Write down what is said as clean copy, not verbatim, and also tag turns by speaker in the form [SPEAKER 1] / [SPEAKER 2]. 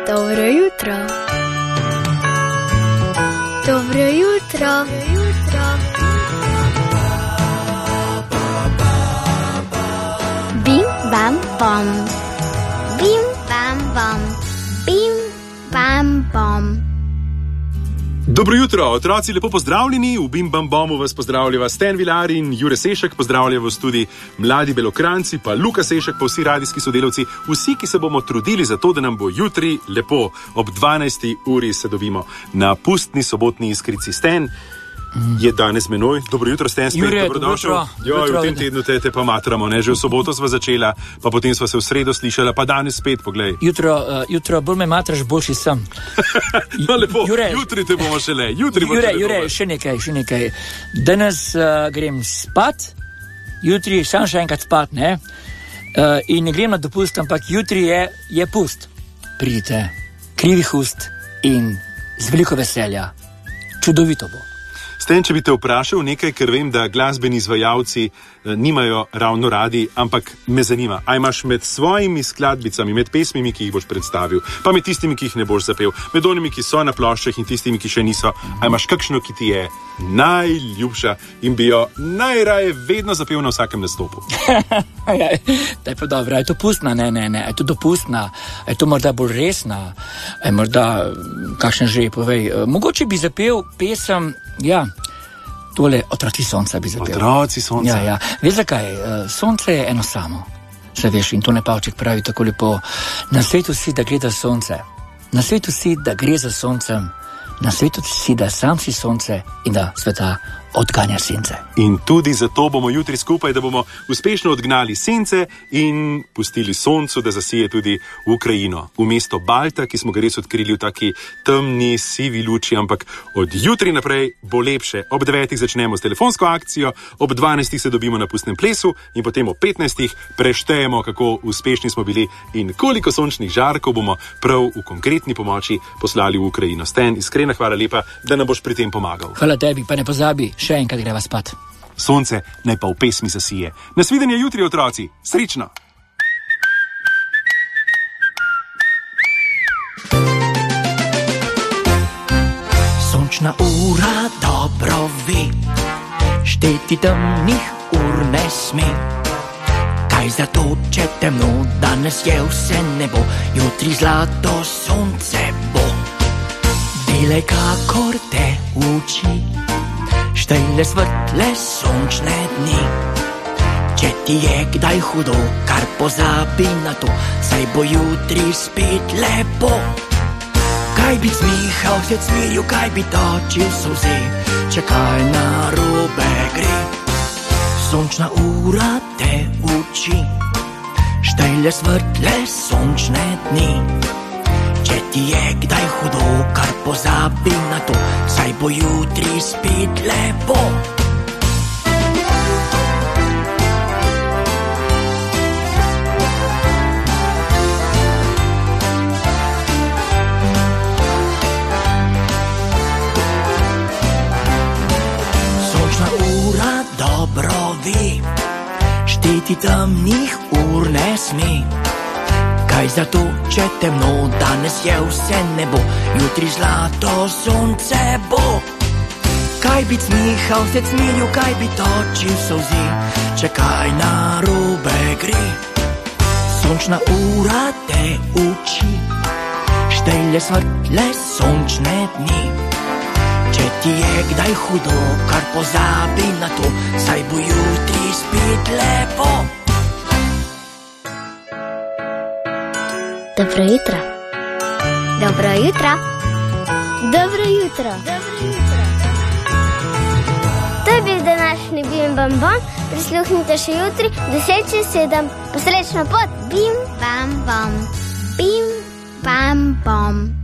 [SPEAKER 1] Dobro jutro. Dobro jutro. Bim, bam, bom. Bim, bam, bom. Bim, bam, bom.
[SPEAKER 2] Dobro jutro, otroci, lepo pozdravljeni. V Bim Bam Bomu vas pozdravljava Sten Vilar in Jure Sešek, pozdravljajo vas tudi mladi Belokranci, pa Luka Sešek, pa vsi radijski sodelavci, vsi, ki se bomo trudili za to, da nam bo jutri lepo. Ob 12. uri se dobimo na pustni sobotni iskrici. Sten je danes menoj. Dobro jutro, Sten, spet
[SPEAKER 3] Jure,
[SPEAKER 2] dobrodošel. V tem tednu te pa matramo, ne? Že v soboto sva začela, pa potem sva se v sredo slišala, pa danes spet, poglej.
[SPEAKER 3] Jutro bolj me matraš, boljši sem.
[SPEAKER 2] No, lepo,
[SPEAKER 3] Jure,
[SPEAKER 2] jutri te bomo šele.
[SPEAKER 3] Jure, še nekaj. Danes grem spat, jutri sam še enkrat spat, ne? In ne grem na dopust, ampak jutri je pust. Pridite, krivih ust in z veliko veselja. Čudovito bo.
[SPEAKER 2] Sten, če bi te vprašal nekaj, ker vem, da glasbeni izvajalci nimajo ravno radi, ampak me zanima, a imaš med svojimi skladbicami, med pesmimi, ki jih boš predstavil, pa med tistimi, ki jih ne boš zapel, med onimi, ki so na ploščah in tistimi, ki še niso, a imaš kakšno, ki ti je najljubša in bi jo najraje vedno zapel na vsakem nastopu?
[SPEAKER 3] Da je pa dobro, je to pustna, ne, je to dopustna, je to morda bolj resna, je morda, kakšen že, povej, mogoče bi zapel pesem, ja, tole Otroci sonca bi zapel.
[SPEAKER 2] Otroci sonca.
[SPEAKER 3] Ja. Veš zakaj? Sonce je eno samo. Se veš, in Tone Pavček pravi tako lepo. Na svetu si, da gleda sonce. Na svetu si, da gre za soncem. Na svetu si, da sam si sonce in da sveta odganja sence.
[SPEAKER 2] In tudi zato bomo jutri skupaj, da bomo uspešno odgnali sence in pustili soncu, da zasije tudi Ukrajino. V mesto Balta, ki smo ga res odkrili v taki temni, sivi luči, ampak od jutri naprej bo lepše. Ob 9. začnemo s telefonsko akcijo, ob 12. se dobimo na pustnem plesu in potem ob 15. preštejemo, kako uspešni smo bili in koliko sončnih žarkov bomo prav v konkretni pomoči poslali v Ukrajino. Sten, iskrena hvala lepa, da nam boš pri tem pomagal.
[SPEAKER 3] Hvala tebi, pa ne pozabi, še enkrat greva spat.
[SPEAKER 2] Sonce naj pa v pesmi zasije. Nasvidenje jutri, otroci. Srečno!
[SPEAKER 4] Sončna ura dobro ve, šteti temnih ur ne sme. Kaj zato, če temno, danes je vse nebo, jutri zlato sonce bo. Bele kakor te uči, štejle svetle sončne dni. Če ti je kdaj hudo, kar pozabi na to, saj bo jutri spet lepo. Kaj bi smihal se cmirju, kaj bi točil solze, če kaj narobe gre. Sončna ura te uči, štejle svetle sončne dni. Če ti je kdaj hudo, kar pozabi na to, saj bo jutri spet lepo. Sončna ura dobro ve, šteti temnih ur ne sme. Kaj zato, če temno, danes je vse nebo, jutri zlato sonce bo. Kaj bi cmihal se cmirju, kaj bi točil solze, če kaj narobe gre. Sončna ura te uči, štejle svetle sončne dni. Če ti je kdaj hudo, kar pozabi na to, saj bo jutri spet lepo.
[SPEAKER 1] Dobro jutro. Dobro jutro. Dobro jutro. To je bil današnji Bim Bam Bom. Prisluhnite še jutri 10:07. Posrečno pot. Bim Bam Bom. Bim Bam Bom.